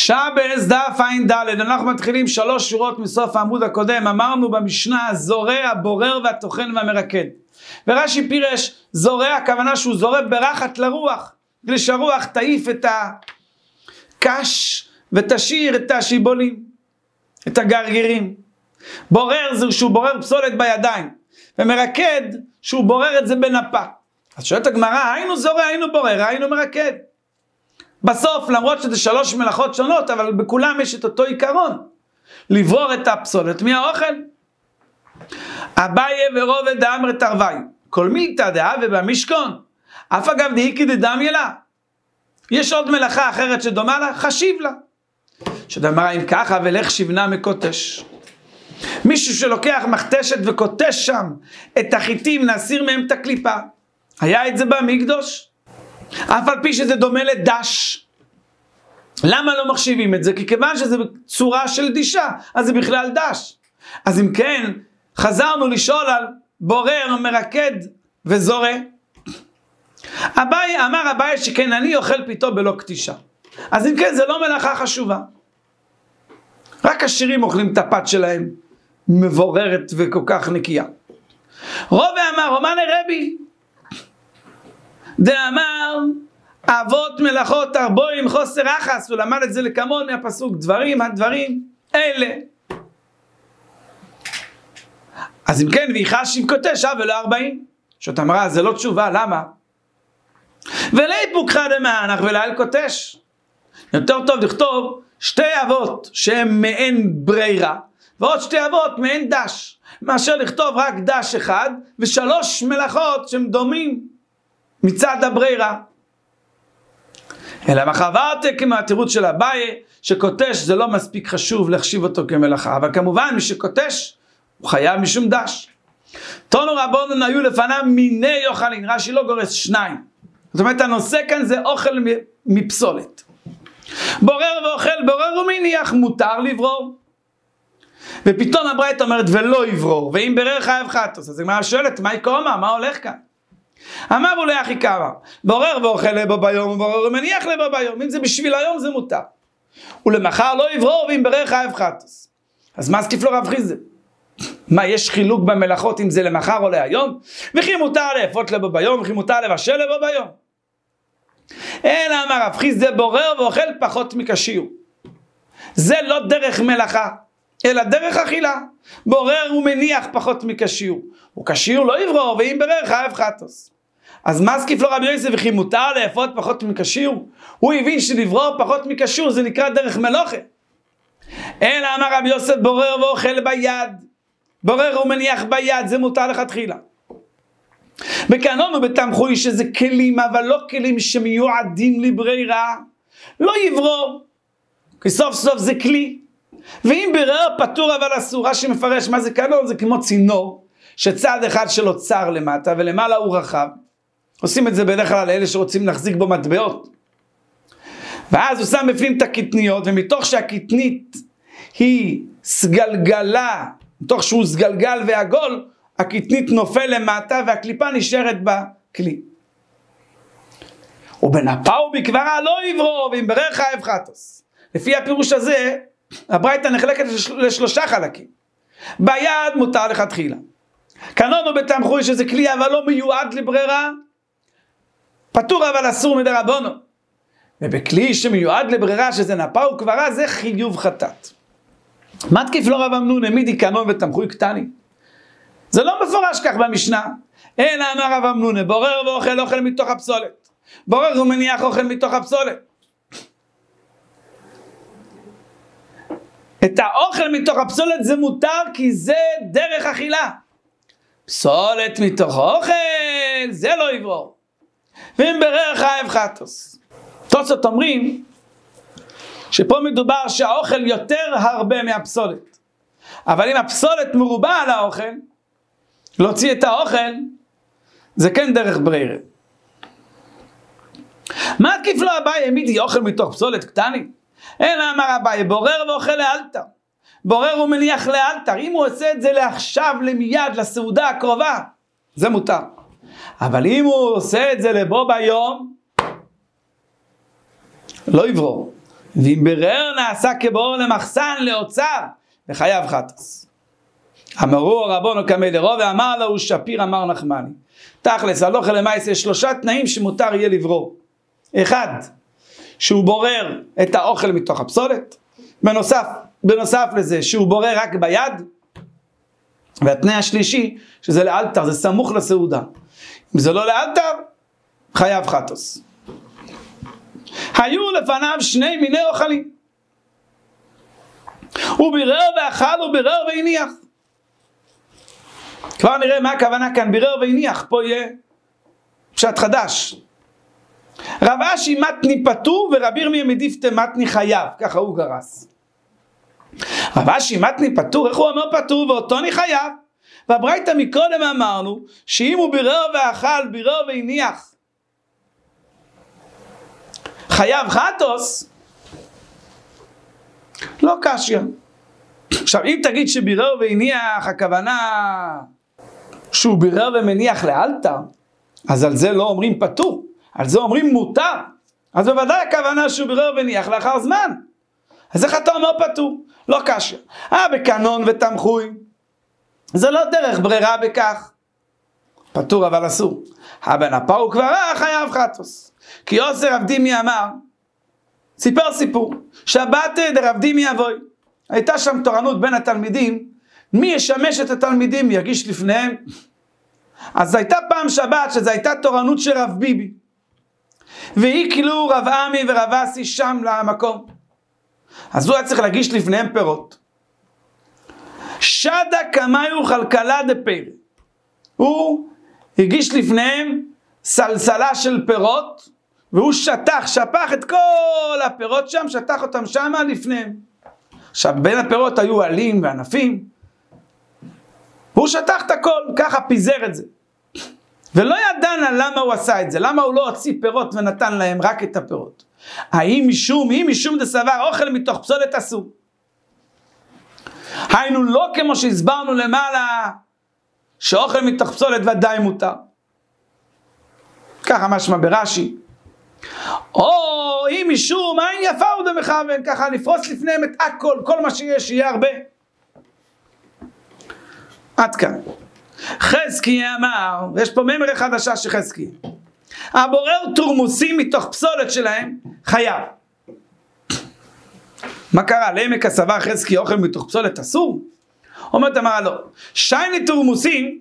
שבס דף עין ד', אנחנו מתחילים 3 שורות מסוף העמוד הקודם. אמרנו במשנה זורע, הבורר והטוחן והמרקד. ורש"י פירש, זורע, הכוונה שהוא זורע ברחת לרוח, כדי שהרוח תעיף את הקש ותשאיר את השיבולים, את הגרגירים. בורר זה שהוא בורר פסולת בידיים, ומרקד שהוא בורר את זה בנפה. אז שואלת הגמרא, היינו זורע, היינו בורר, היינו מרקד. בסוף, למרות שזה 3 מלאכות שונות, אבל בכולם יש את אותו עיקרון, לברור את הפסולת מהאוכל. אביי ורובד דאמר תרווי, כל מילתא דהווה במשכון, אף אגב דאיכא דדמיא לה. יש עוד מלאכה אחרת שדומה לה, חשיב לה. שדמרה אם ככה, ולך שבנה מקוטש. מישהו שלוקח מכתשת וקוטש שם את החיטים, להסיר מהם את הקליפה. היה את זה במקדוש? אף על פי שזה דומה לדש. למה לא מחשיבים את זה? כי כיוון שזה בצורה של דישה, אז זה בכלל דש. אז אם כן, חזרנו לשאול על בורר, מרקד וזורע. אמר אביי שכן אני אוכל פיתו בלא קטישה. אז אם כן, זה לא מלאכה חשובה. רק עשירים אוכלים את הפת שלהם, מבוררת וכל כך נקייה. רובה אמר, אומן רבי, דאמר, אבות מלאכות ארבעים חוסר רחס, הוא למד את זה לכמון מהפסוק, דברים הדברים אלה. אז אם כן, ויחשיב קוטש, ולא 40. שאת אמרה, זה לא תשובה, למה? ולאיפוק דמענך ולאל קוטש. יותר טוב לכתוב 2 אבות שהם מעין ברירה, ועוד 2 אבות מעין דש, מאשר לכתוב רק דש אחד, ו3 מלאכות שהם דומים מצד הברירה. אלא מחברתי כמו התירוץ של אביי, שקוטש זה לא מספיק חשוב להחשיב אותו כמלאכה, אבל כמובן מי שקוטש, הוא חייב משום דש. תונו רבונן היו לפניו מיני אוכלים, רש"י לא גורס 2. זאת אומרת, הנושא כאן זה אוכל מפסולת. בורר ואוכל, בורר ומניח, מותר לברור. ופתאום הברייתא אומרת, ולא יברור, ואם ברר חייב חטוס. אז הגמרא שואלת, מה יקומה? מה הולך כאן? אמרו לאחי קמא, בורר ואוכל לבו ביום, ובורר ומניח לבו ביום. אם זה בשביל היום זה מותר. ולמחר לא יברור, ואם ברר חייב חטוס. אז מה סקיף לו רב חיסדא? מה, יש חילוק במלאכות אם זה למחר או להיום? וכי מותר לאפות לבו ביום, וכי מותר לבשל לבו ביום. אלא אמר רב חיסדא, בורר ואוכל פחות מקשיר. זה לא דרך מלאכה, אלא דרך אכילה. בורר ומניח פחות מקשיר. וקשיר לא יברור, ואם ברר חייב חטוס. אז מה סקיף לו רבי יוסף, וכי מותר לאפות פחות מקשיר? הוא הבין שלברור פחות מקשיר זה נקרא דרך מלוכה. אלא אמר רבי יוסף, בורר ואוכל ביד. בורר ומניח ביד, זה מותר לכתחילה. וכאן בתמחוי שזה כלים, אבל לא כלים שמיועדים לברירה. לא יברור, כי סוף סוף זה כלי. ואם ברר פטור אבל אסור, רש"י מפרש מה זה קנון, זה כמו צינור, שצד אחד שלו צר למטה ולמעלה הוא רחב. עושים את זה בדרך כלל לאלה שרוצים להחזיק בו מטבעות. ואז הוא שם בפנים את הקטניות, ומתוך שהקטנית היא סגלגלה, מתוך שהוא סגלגל ועגול, הקטנית נופל למטה והקליפה נשארת בכלי. ובנפה ובקברה לא יברור, ואם ברר חייב חטוס. לפי הפירוש הזה, הברייתא נחלקת ל3 חלקים. ביד מותר לכתחילה. קנונו בתמחוי שזה כלי אבל לא מיועד לברירה, פטור אבל אסור מדרבנו. ובכלי שמיועד לברירה שזה נפה וקברה, זה חיוב חטאת. מה תקיף לו רב אמנון, העמידי קנון ותמחוי קטני? זה לא מפורש כך במשנה. אלא אמר רב אמנון, בורר ואוכל אוכל מתוך הפסולת. בורר ומניח אוכל מתוך הפסולת. את האוכל מתוך הפסולת זה מותר כי זה דרך אכילה. פסולת מתוך אוכל זה לא יברור. ואם ברר חייב חטוס. תוספות אומרים שפה מדובר שהאוכל יותר הרבה מהפסולת. אבל אם הפסולת מרובה על האוכל, להוציא את האוכל, זה כן דרך ברירה. מה תקיף לו אביי, העמידי אוכל מתוך פסולת קטני? אלא אמר אביי, בורר ואוכל לאלתר. בורר ומניח לאלתר. אם הוא עושה את זה לעכשיו, למיד, לסעודה הקרובה, זה מותר. אבל אם הוא עושה את זה לבוא ביום, לא יברור. ואם ברר נעשה כבור למחסן לאוצר, וחייב חטוס. אמרו רבונו כמדרו, ואמר לו שפיר אמר נחמני. תכלס, הלוך למעשה, יש 3 תנאים שמותר יהיה לברור. 1, שהוא בורר את האוכל מתוך הפסולת. בנוסף לזה, שהוא בורר רק ביד. והתנאי השלישי, שזה לאלתר, זה סמוך לסעודה. אם זה לא לאלתר, חייב חטוס. היו לפניו 2 מיני אוכלים. הוא בירר ואכל, הוא בירר והניח. כבר נראה מה הכוונה כאן, בירר והניח. פה יהיה פשט חדש. רב אשי מתני פטור ורב ירמיה מדיפתה מתני חייב. ככה הוא גרס. רב אשי מתני פטור, איך הוא אומר פטור ואותו אני חייב? והברייתא מקודם אמרנו שאם הוא בירר ואכל, בירר והניח, חייב חטוס, לא קשיא. עכשיו אם תגיד שבירר והניח הכוונה שהוא בירר ומניח לאלתר, אז על זה לא אומרים פטור, על זה אומרים מותר. אז בוודאי הכוונה שהוא בירר והניח לאחר זמן. אז איך אתה אומר פטור? לא קשיא. בקנון ותמחוי, זה לא דרך ברירה בכך. פטור אבל אסור. הבן הפאו כבר חייב חטוס. כי יוסר רב דימי אמר, סיפר סיפור, שבת דרב דימי אבוי. הייתה שם תורנות בין התלמידים, מי ישמש את התלמידים ירגיש לפניהם. אז הייתה פעם שבת שזו הייתה תורנות של רב ביבי. והיא כאילו רב עמי ורב אסי שם למקום. אז הוא היה צריך להגיש לפניהם פירות. שדה כמיו חלקלה דפיר. הוא הגיש לפניהם סלסלה של פירות, והוא שפך את כל הפירות שם, שטח אותם שם לפניהם. עכשיו בין הפירות היו עלים וענפים, והוא שטח את הכל, ככה פיזר את זה. ולא ידענה למה הוא עשה את זה, למה הוא לא הוציא פירות ונתן להם רק את הפירות. האם משום דסבר אוכל מתוך פסולת אסור. היינו לא כמו שהסברנו למעלה, שאוכל מתוך פסולת ודאי מותר. ככה משמע ברש"י. או אם משום אין יפה הוא דמכוון, ככה לפרוס לפניהם את הכל, כל מה שיש, יהיה הרבה. עד כאן. חזקיה אמר, ויש פה ממרה חדשה שחזקיה, הבורר תורמוסים מתוך פסולת שלהם, חייב. מה קרה? לעמק הסבר חזקיה אוכל מתוך פסולת אסור? אומרת אמרה לא. שייני תורמוסים,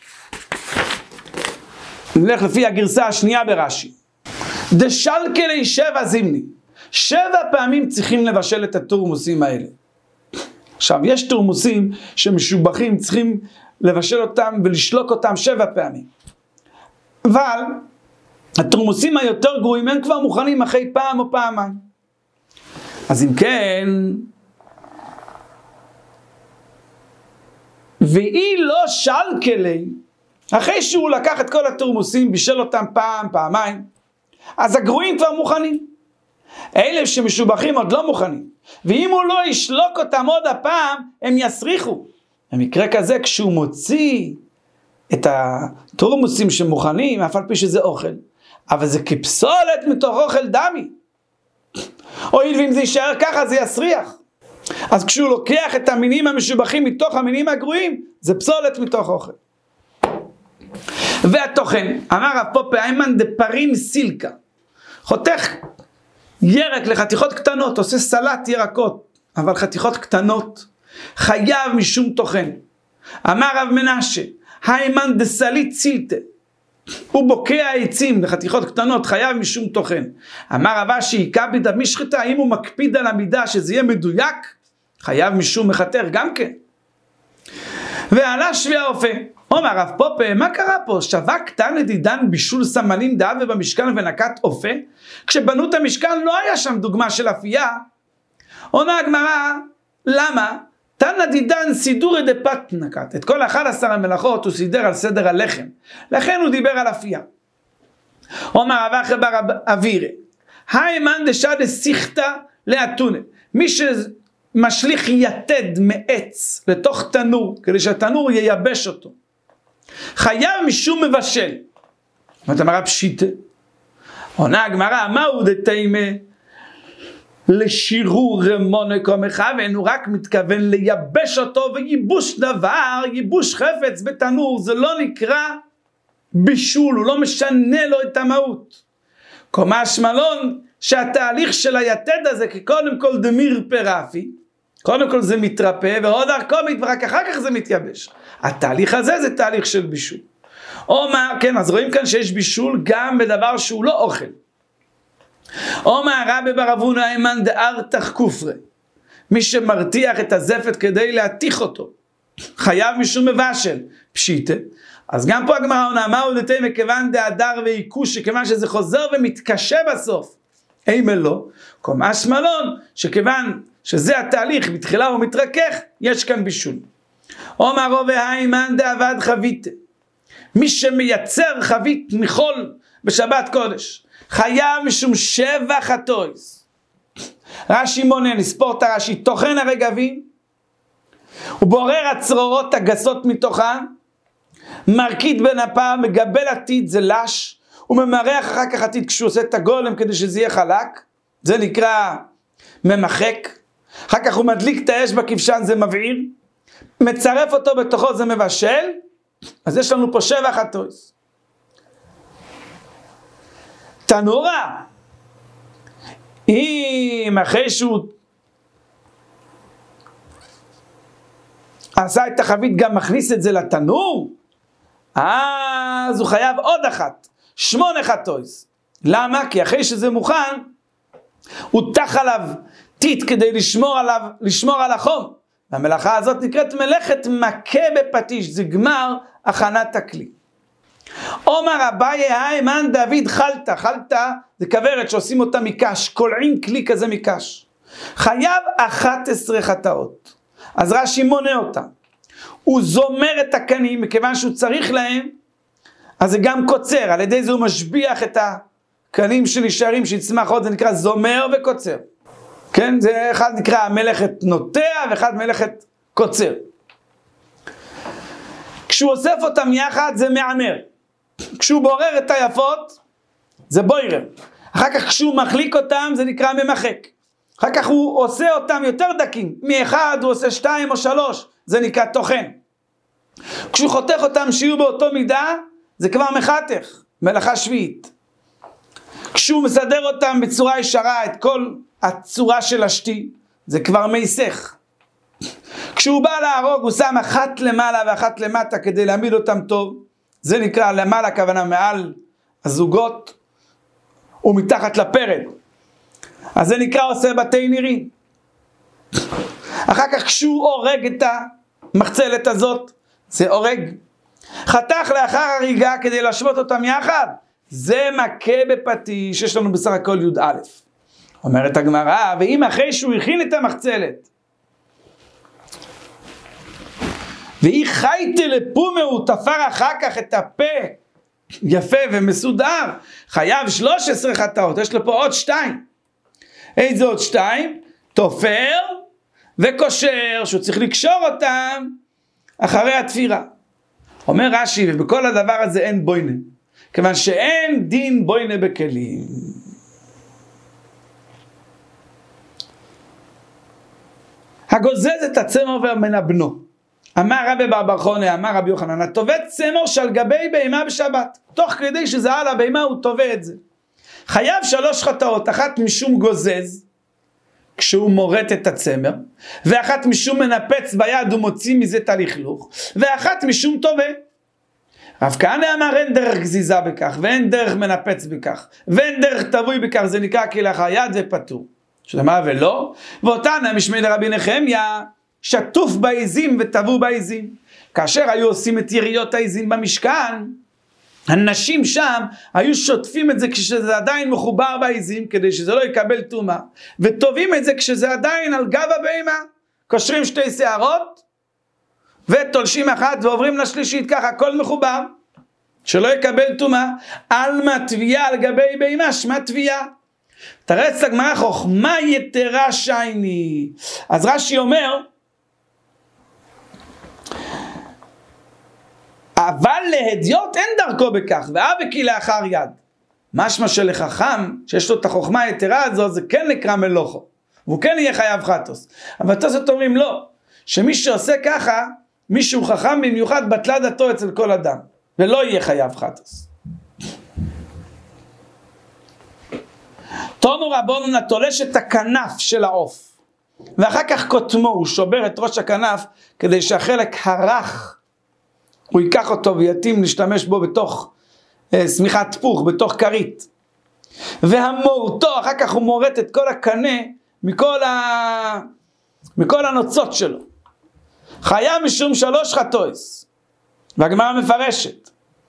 נלך לפי הגרסה השנייה ברש"י. דשלקלי 7 זימני. 7 פעמים צריכים לבשל את התורמוסים האלה. עכשיו, יש תורמוסים שמשובחים, צריכים לבשל אותם ולשלוק אותם 7 פעמים. אבל, התורמוסים היותר גרועים, הם כבר מוכנים אחרי פעם או פעמיים. אז אם כן, והיא לא שלקלי, אחרי שהוא לקח את כל התורמוסים, בישל אותם פעם, פעמיים, אז הגרועים כבר מוכנים. אלה שמשובחים עוד לא מוכנים. ואם הוא לא ישלוק אותם עוד הפעם, הם יסריחו. במקרה כזה, כשהוא מוציא את התורמוסים שמוכנים, אף על פי שזה אוכל, אבל זה כפסולת מתוך אוכל דמי. הואיל ואם זה יישאר ככה, זה יסריח. אז כשהוא לוקח את המינים המשובחים מתוך המינים הגרועים, זה פסולת מתוך אוכל. והתוכן, אמר רב פופא איימן דפרים סילקה, חותך ירק לחתיכות קטנות, עושה סלט ירקות, אבל חתיכות קטנות, חייב משום תוכן. אמר רב מנשה, איימן דסלית סילטה, הוא בוקע העצים לחתיכות קטנות, חייב משום תוכן. אמר רב אשי, כביד המשחטה, אם הוא מקפיד על המידה שזה יהיה מדויק, חייב משום מחתר גם כן. ועלה שבי האופה, אומר רב פופא, מה קרה פה? שווה קטן לדידן בישול סמנים דאב ובמשכן ונקת אופה? כשבנו את המשכן לא היה שם דוגמה של אפייה. עונה הגמרא, למה? תנא דידן סידורי דפת נקת. את כל 11 המלאכות הוא סידר על סדר הלחם. לכן הוא דיבר על אפייה. אומר רב אחי בר אבירי, היימן דשד סיכתא לאתונה. מי שמשליך יתד מעץ לתוך תנור, כדי שהתנור ייבש אותו, חייב משום מבשל. זאת אומרת, אמרה פשיטה. עונה הגמרא, מהו דתימה? לשירור רמון קומך, ואין הוא רק מתכוון לייבש אותו, וייבוש דבר, ייבוש חפץ בתנור, זה לא נקרא בישול, הוא לא משנה לו את המהות. קומש מלון, שהתהליך של היתד הזה, כי קודם כל דמיר פרפי, קודם כל זה מתרפא, ועוד ארכומית, ורק אחר כך זה מתייבש. התהליך הזה זה תהליך של בישול. או מה, כן, אז רואים כאן שיש בישול גם בדבר שהוא לא אוכל. או מה רבי בר אבונה הימן דארתך כופרי, מי שמרתיח את הזפת כדי להתיך אותו, חייב משום מבשל, פשיטה. אז גם פה הגמרא עונה, מהו דתי מכיוון דהדר ועיקוש, שכיוון שזה חוזר ומתקשה בסוף, אימה לא, קומש מלון, שכיוון שזה התהליך, בתחילה הוא מתרכך, יש כאן בישול. או מה רובי הימן דאבד חבית, מי שמייצר חבית מחול בשבת קודש, חייב משום 7 חטויס. רש"י מונה, נספור את הרש"י, טוחן הרגבים, הוא בורר הצרורות הגסות מתוכן, מרקיד בין הפעם, מגבל עתיד, זה לש, הוא ממרח אחר כך עתיד כשהוא עושה את הגולם כדי שזה יהיה חלק, זה נקרא ממחק, אחר כך הוא מדליק את האש בכבשן, זה מבעיר, מצרף אותו בתוכו, זה מבשל, אז יש לנו פה 7 חטויס. תנורה, אם אחרי שהוא עשה את החבית גם מכניס את זה לתנור, אז הוא חייב עוד אחת, 8 חטויס. למה? כי אחרי שזה מוכן, הוא תח עליו טיט כדי לשמור על החום. והמלאכה הזאת נקראת מלאכת מכה בפטיש, זה גמר הכנת הכלי. אומר אביי הימן דוד חלטה, חלטה זה כוורת שעושים אותה מקש, קולעים כלי כזה מקש. חייב 11 חטאות. אז רש"י מונה אותה. הוא זומר את הקנים, מכיוון שהוא צריך להם, אז זה גם קוצר, על ידי זה הוא משביח את הקנים שנשארים, שיצמח עוד, זה נקרא זומר וקוצר. כן, זה אחד נקרא מלאכת נוטע, ואחד מלאכת קוצר. כשהוא אוסף אותם יחד, זה מעמר. כשהוא בורר את היפות, זה בוירר. אחר כך כשהוא מחליק אותם, זה נקרא ממחק. אחר כך הוא עושה אותם יותר דקים. מאחד הוא עושה 2 או 3, זה נקרא טוחן. כשהוא חותך אותם שיהיו באותו מידה, זה כבר מחתך, מלאכה שביעית. כשהוא מסדר אותם בצורה ישרה, את כל הצורה של השתי, זה כבר מייסך. כשהוא בא להרוג, הוא שם אחת למעלה ואחת למטה, כדי להעמיד אותם טוב. זה נקרא למעלה, הכוונה מעל הזוגות, ומתחת לפרד. אז זה נקרא עושה בתי נירים. אחר כך כשהוא הורג את המחצלת הזאת, זה הורג. חתך לאחר הריגה כדי להשוות אותם יחד, זה מכה בפטיש, שיש לנו בסך הכל י"א. אומרת הגמרא, ואם אחרי שהוא הכין את המחצלת, והיא חייתי לפומה, הוא תפר אחר כך את הפה, יפה ומסודר, חייב 13 חטאות, יש לו פה עוד 2. איזה עוד 2? תופר וקושר, שהוא צריך לקשור אותם אחרי התפירה. אומר רש"י, ובכל הדבר הזה אין בוינה, כיוון שאין דין בוינה בכלים. הגוזז את הצמר ומנבנו. אמר רבי בר חונה, אמר רבי יוחנן, התובע צמר שעל גבי בהמה בשבת, תוך כדי שזה על הבהמה הוא תובע את זה. חייב 3 חטאות, אחת משום גוזז, כשהוא מורט את הצמר, ואחת משום מנפץ ביד ומוציא מזה את הלכלוך, ואחת משום תובע. רב כהנא אמר אין דרך גזיזה בכך, ואין דרך מנפץ בכך, ואין דרך תבוי בכך, זה נקרא כלאחר יד ופטור. שלמה ולא, ואותן המשמי לרבי נחמיה, שטוף בעזים וטבו בעזים. כאשר היו עושים את יריות העזים במשכן, הנשים שם היו שוטפים את זה כשזה עדיין מחובר בעזים, כדי שזה לא יקבל טומאה, וטובים את זה כשזה עדיין על גב הבהמה. קושרים 2 שערות, ותולשים אחת ועוברים לשלישית, ככה הכל מחובר, שלא יקבל טומאה. על תביעה על גבי בהמה, שמה תביעה. תרץ הגמרא חוכמה יתרה שייני. אז רש"י אומר, אבל להדיוט אין דרכו בכך, ואבקי לאחר יד. משמע שלחכם, שיש לו את החוכמה היתרה הזו, זה כן נקרא מלוכו. והוא כן יהיה חייב חטוס. אבל תוספות אומרים לא, שמי שעושה ככה, מישהו חכם במיוחד בטלה דתו אצל כל אדם, ולא יהיה חייב חטוס. תונו רבונן התולש את הכנף של העוף, ואחר כך קוטמו, הוא שובר את ראש הכנף, כדי שהחלק הרך, הוא ייקח אותו ויתאים להשתמש בו בתוך סמיכת פוך, בתוך כרית. והמורתו, אחר כך הוא מורט את כל הקנה, מכל הנוצות שלו. חייב משום 3 חטויס. והגמרא מפרשת.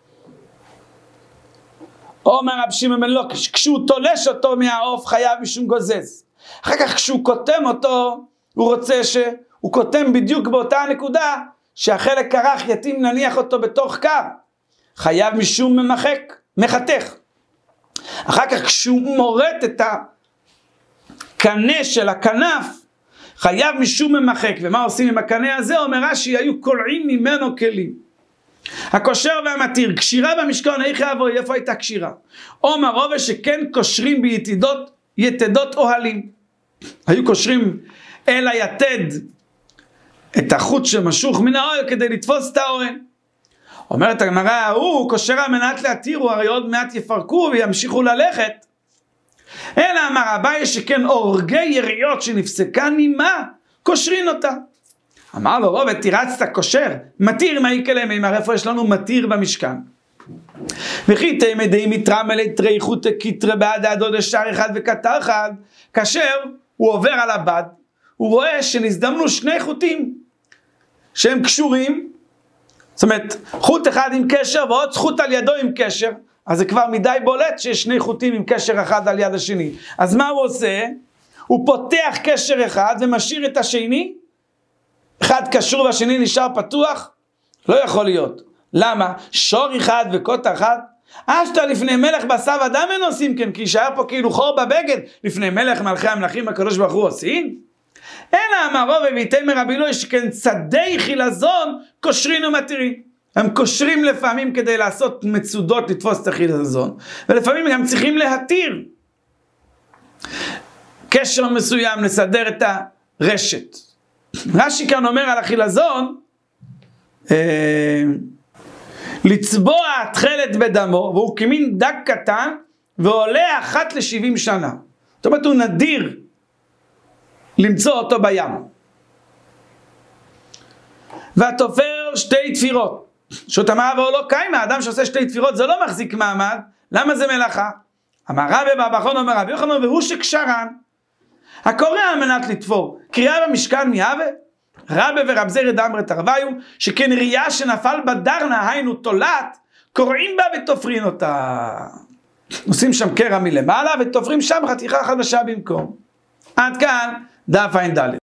אומר רב שמעון בן לוקיש, כשהוא תולש אותו מהעוף חייב משום גוזז. אחר כך כשהוא קוטם אותו, הוא רוצה שהוא קוטם בדיוק באותה הנקודה, שהחלק הרך יתאים להניח אותו בתוך קר. חייב משום מחתך. אחר כך כשהוא מורט את הקנה של הכנף, חייב משום ממחק. ומה עושים עם הקנה הזה? אומר רש"י, היו קולעים ממנו כלים. הקושר והמתיר, קשירה במשכן, איפה הייתה קשירה? אומר רובע שכן קושרים ביתדות אוהלים. היו קושרים אל היתד את החוט שמשוך מן האוהל כדי לתפוס את האוהל. אומרת הגמרא, הוא קושר על מנת להתירו, הרי עוד מעט יפרקו וימשיכו ללכת. אלא אמר אביי שכן אורגי יריות שנפסקה נימה, קושרים אותה. אמר לו רובע, תירצת קושר, מתיר מה יקלה מימר, איפה יש לנו מתיר במשכן? וכי תימדי מתרמלי תרי חוטה קיטרה בעד הדוד השאר אחד וקטר אחד, כאשר הוא עובר על הבד, הוא רואה שנזדמנו 2 חוטים שהם קשורים, זאת אומרת חוט אחד עם קשר ועוד חוט על ידו עם קשר, אז זה כבר מדי בולט שיש 2 חוטים עם קשר אחד על יד השני. אז מה הוא עושה? הוא פותח קשר אחד ומשאיר את השני, אחד קשור והשני נשאר פתוח? לא יכול להיות. למה? שור אחד וקוט אחד? אשתה לפני מלך בשר ודם אין עושים כן, כי יישאר פה כאילו חור בבגד, לפני מלך מלכי המלכים הקדוש ברוך הוא עושים? אלא אמר רובע ויתמר רבי אלוהי שכן צדי חילזון קושרים ומתירים. הם קושרים לפעמים כדי לעשות מצודות לתפוס את החילזון, ולפעמים גם צריכים להתיר קשר מסוים לסדר את הרשת. רש"י כאן אומר על החילזון, לצבוע התכלת בדמו, והוא כמין דג קטן, ועולה 1 ל-70 שנה. זאת אומרת, הוא נדיר למצוא אותו בים. והתופר 2 תפירות. שאותמה ואו לא קיימה, האדם שעושה 2 תפירות, זה לא מחזיק מעמד. למה זה מלאכה? אמר רבי באבחון אומר רבי יוחנן, והוא שקשרן. הקורא על מנת לתפור, קריאה במשכן מהווה, רבי ורב זירא דאמרי תרוויו, שכן ראייה שנפל בדרנה, היינו תולעת, קוראים בה ותופרים אותה. עושים שם קרע מלמעלה, ותופרים שם חתיכה חדשה במקום. עד כאן דף ע"ד.